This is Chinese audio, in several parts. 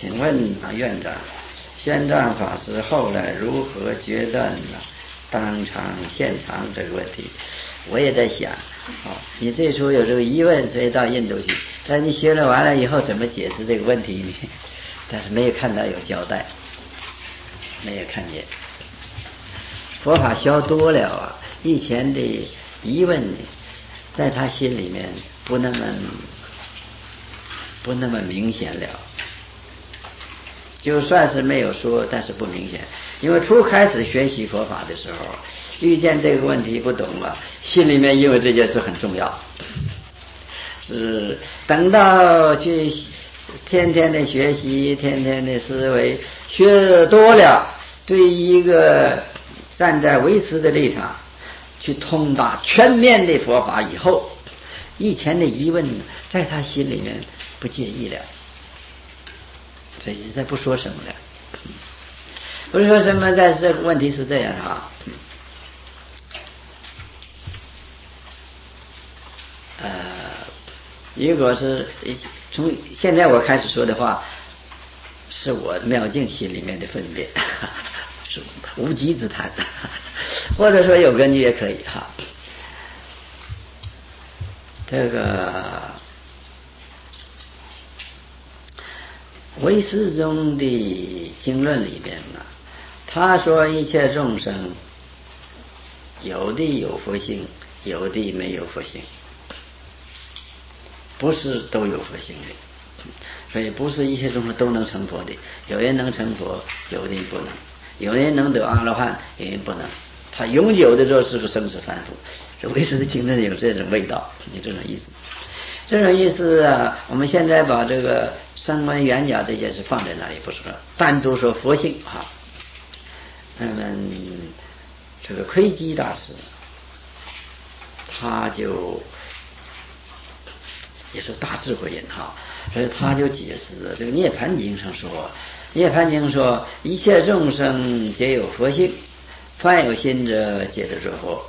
请问院长，玄奘法师后来如何决断当场现场这个问题？我也在想，你最初有这个疑问，所以到印度去，但你学了完了以后怎么解释这个问题呢？但是没有看到有交代，没有看见。佛法学多了以前的疑问在他心里面不那么明显了。就算是没有说，但是不明显。因为初开始学习佛法的时候，遇见这个问题不懂了，心里面因为这件事很重要。是等到去天天的学习，天天的思维，学多了，对于一个站在唯识的立场去通达全面的佛法以后，以前的疑问在他心里面不介意了，所以再不说什么了。不是说什么，在这个问题是这样如果是从现在我开始说的话，是我妙境心里面的分别，是无稽之谈，或者说有根据也可以这个唯识中的经论里面他说一切众生有的有佛性，有的没有佛性，不是都有佛性的，所以不是一切众生都能成佛的，有人能成佛，有人不能，有人能得阿罗汉，有人不能，他永久的就是个生死凡夫。这唯识的经论有这种味道，有这种意思。这种意思我们现在把这个声闻缘觉这件事放在那里不说，单独说佛性那么这个窥基大师他就也是大智慧人所以他就解释这个涅槃经上说，涅槃经说一切众生皆有佛性，凡有心者皆得说佛。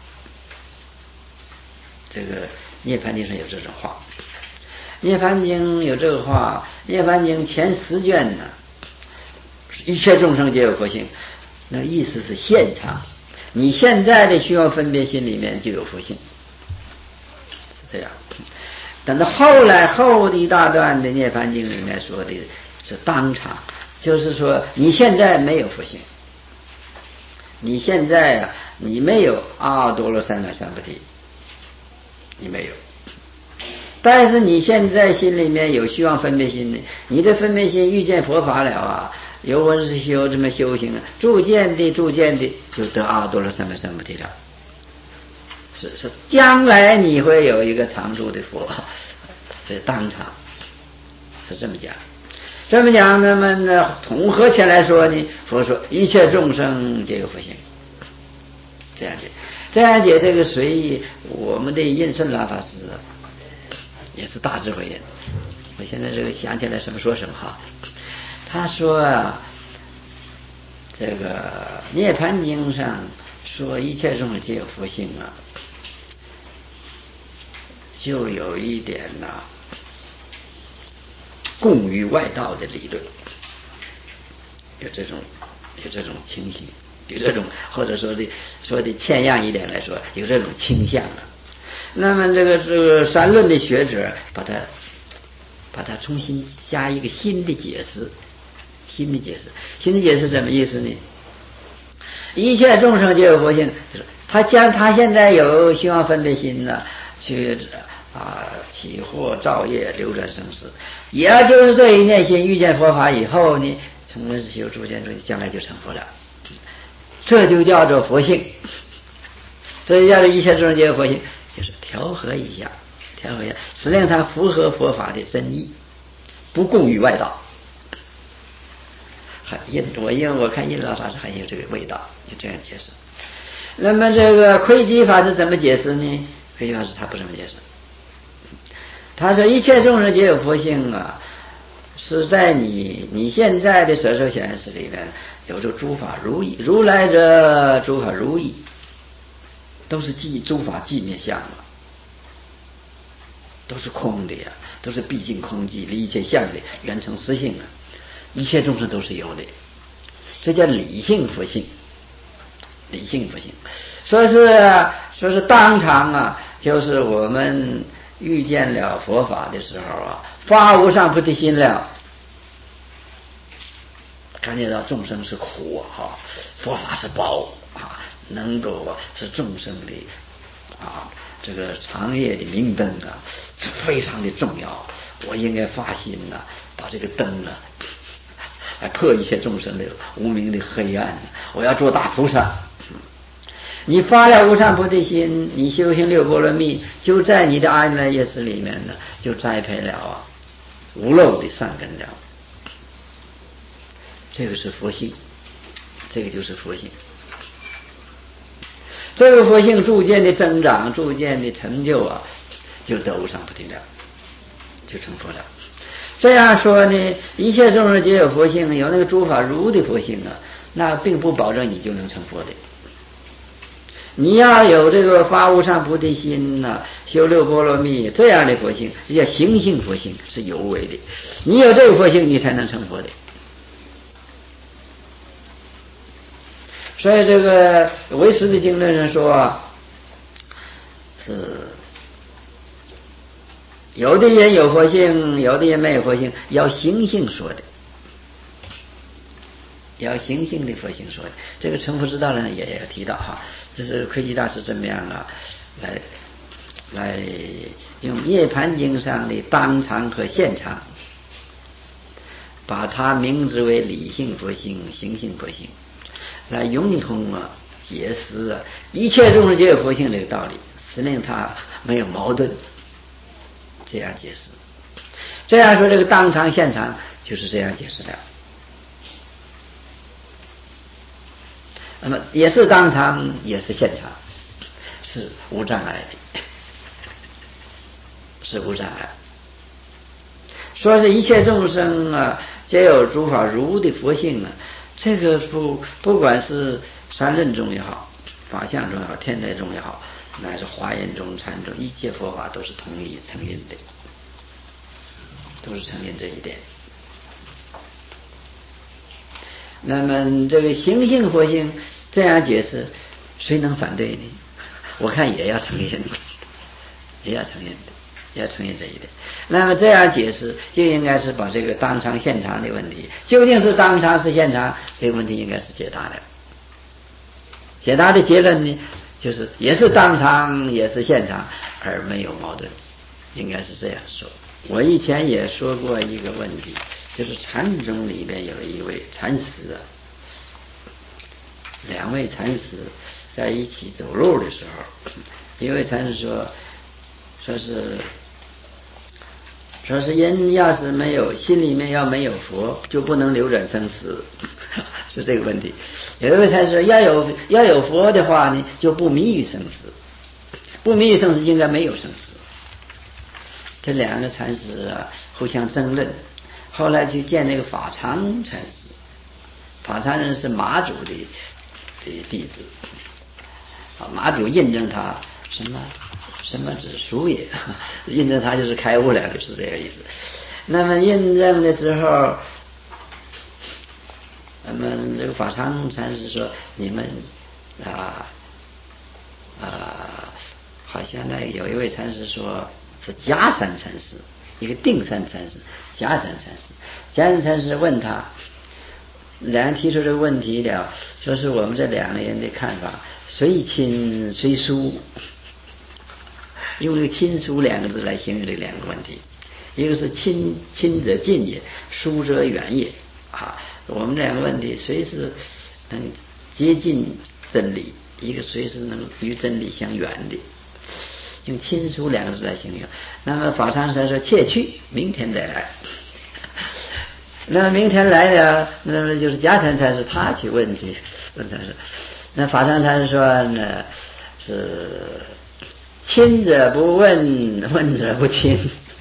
这个涅槃经上有这种话，涅槃经有这个话，涅槃经前10卷一切众生皆有佛性，那意思是现场你现在的需要分别心里面就有佛性，是这样。等到后来后的一大段的涅槃经里面说的是当场，就是说你现在没有佛性，你现在你没有阿多罗三藐三菩提，你没有，但是你现在心里面有希望分别心的，你的分别心遇见佛法了有文是修这么修行逐渐的就得阿多罗三藐三菩提了。是将来你会有一个常住的佛，这当场是这么讲。这么讲，那么呢统合起来说呢，佛说一切众生皆有佛性，这样解这个随我们的印顺拉法师也是大智慧人，我现在这个想起来什么说什么他说这个涅槃经上说一切众生皆有佛性就有一点共于外道的理论，有这种情形，有这种或者说的欠样一点来说，有这种倾向那么这个三论的学者把它重新加一个新的解释新的解释什么意思呢？一切众生皆有佛性，他现在有希望分别心去起惑造业流转生死，也就是这一念心遇见佛法以后呢，从文思修逐渐将来就成佛了，这就叫做佛性，这就叫做一切众生皆有佛性，就是调和一下，使令它符合佛法的真意，不共于外道。因为我看印老法师还有这个味道，就这样解释。那么这个窥基法是怎么解释呢？窥基法是他不这么解释，他说一切众生皆有佛性是在你现在的舍受显示里面有着诸法如意，如来者诸法如意，都是诸法寂灭相都是空的都是毕竟空寂，离一切相的圆成实性一切众生都是有的，这叫理性佛性。理性佛性，说是当场啊，就是我们遇见了佛法的时候啊，发无上菩提心了，感觉到众生是苦啊，佛法是宝啊，能够是众生的这个长夜的明灯啊，非常的重要。我应该发心把这个灯来破一切众生的无明的黑暗，我要做大菩萨。你发了无上菩提心，你修行六波罗蜜，就在你的阿赖耶识里面呢，就栽培了无漏的善根了。这个是佛性，这个就是佛性。这个佛性逐渐的增长，逐渐的成就就得无上菩提了，就成佛了。这样说呢，一切众生皆有佛性，有那个诸法如的佛性那并不保证你就能成佛的。你要有这个发无上菩提心修六波罗蜜这样的佛性，这叫行性佛性，是有为的。你有这个佛性，你才能成佛的。所以这个唯识的经论上说是有的人有佛性，有的人没有佛性，要行性说的，要行性的佛性说的。这个成佛之道呢也提到这是窥基大师这么样来用涅盘经上的当场和现场，把它名之为理性佛性、行性佛性，来融通解释一切众生皆有佛性这个道理，使令它没有矛盾。这样解释，这样说这个当场现场就是这样解释的。那么也是当场，也是现场，是无障碍的，是无障碍。说是一切众生皆有诸法如的佛性这个不管是三论中也好，法相中也好，天台中也好，乃是华严中、禅中，一切佛法都是同意承认的，都是承认这一点。那么这个行性佛性这样解释，谁能反对呢？我看也要承认，也要承认的，也要承认这一点。那么这样解释，就应该是把这个当场现场的问题，究竟是当场是现场，这个问题应该是解答的。解答的结论呢，就是也是当场，也是现场，而没有矛盾，应该是这样说。我以前也说过一个问题，就是禅宗里边有一位禅师两位禅师在一起走路的时候，一位禅师说是人要是没有心里面要没有佛，就不能流转生死，是这个问题。有一位禅师说要有佛的话呢，就不迷于生死，不迷于生死应该没有生死。这两个禅师互相争论，后来去见那个法常禅师。法常人是马祖的弟子，马祖印证他什么之书也，印证他就是开悟了，就是这个意思。那么印证的时候，那么这个法常禅师说：“你们好像有一位禅师说是迦山禅师，一个定山禅师，迦山禅师。迦山禅师问他，两人提出这个问题了，说是我们这两个人的看法，谁亲谁疏。”用这个亲疏两个字来形容这两个问题，一个是亲者近也，疏者远也我们两个问题，谁是能接近真理，一个谁是能与真理相远的，用亲疏两个字来形容。那么法常禅说切去，明天再来。那么明天来了，那么就是迦禅禅师他去问去，那法常禅师说呢是亲者不问，问者不亲，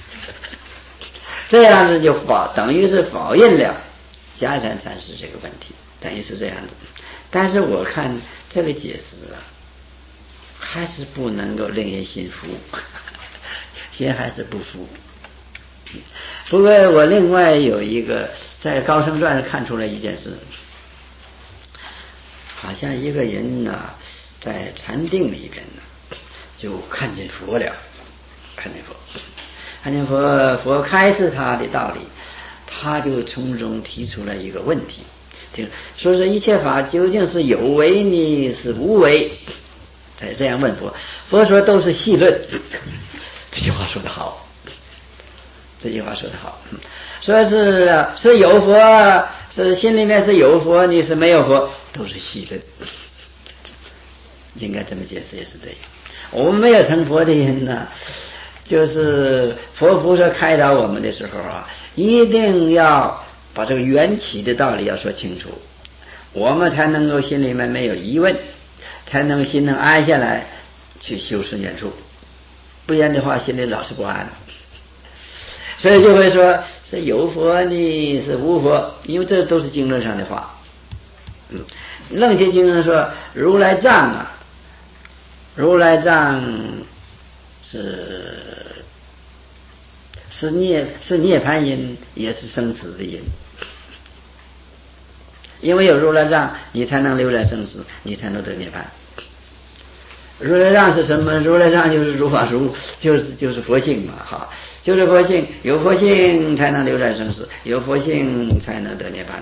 这样子就等于是否认了迦禅禅师这个问题，等于是这样子。但是我看这个解释还是不能够令人心服，心还是不服。不过我另外有一个在高僧传看出来一件事，好像一个人呢，在禅定里边呢，就看见佛了，看见佛开示他的道理，他就从中提出了一个问题，说是一切法究竟是有为呢，是无为？这样问佛，佛说都是戏论。这句话说得好，说是有佛，是心里面是有佛，你是没有佛，都是戏论。应该这么解释也是对。我们没有成佛的人呢，就是佛菩萨开导我们的时候啊，一定要把这个缘起的道理要说清楚，我们才能够心里面没有疑问，才能心能安下来去修十念处，不然的话心里老是不安，所以就会说是有佛呢，是无佛，因为这都是经论上的话。楞伽经上说如来藏啊，如来藏是涅槃因，也是生死的因。因为有如来藏，你才能流转生死，你才能得涅槃。如来藏是什么？如来藏就是如法如，就是佛性嘛，哈，就是佛性，有佛性才能流转生死，有佛性才能得涅槃。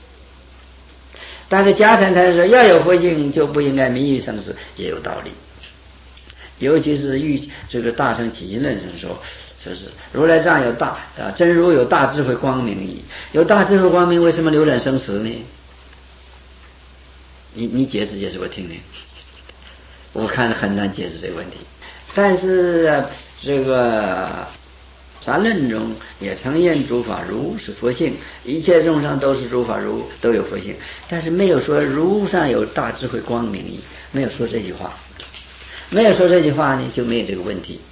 但是迦禅禅说要有佛性就不应该迷于生死，也有道理。尤其是这个大乘起信论上说是如来藏有大真如有大智慧光明矣，有大智慧光明为什么流转生死呢？你解释我听听。我看很难解释这个问题，但是这个三论中也承认诸法如是佛性，一切众生都是诸法如，都有佛性，但是没有说如上有大智慧光明矣，没有说这句话，没有说这句话呢，就没有这个问题。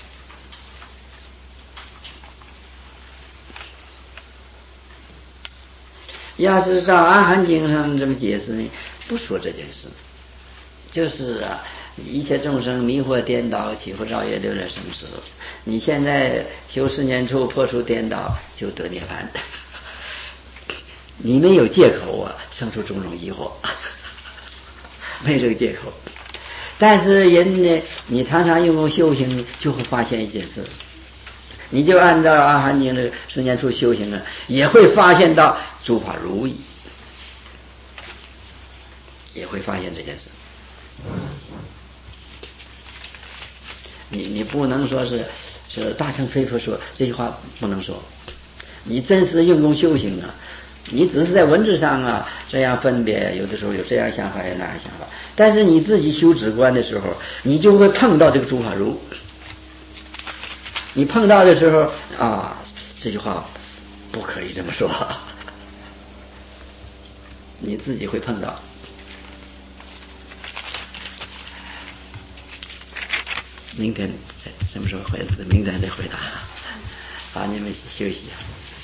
要是照阿含经上这么解释呢，不说这件事，就是一切众生迷惑颠倒，起伏造业，流转生死。你现在修十念处，破除颠倒，就得涅槃。你没有借口生出种种疑惑，没有这个借口。但是人呢，你常常用功修行，就会发现一件事。你就按照阿含经的十念处修行也会发现到诸法如意，也会发现这件事。你不能说是大乘非佛说这句话，不能说。你真是用功修行你只是在文字上这样分别，有的时候有这样想法，有那样想法，但是你自己修止观的时候，你就会碰到这个诸法如。你碰到的时候这句话不可以这么说，你自己会碰到。明天什么时候回？明天再回答。好，你们休息。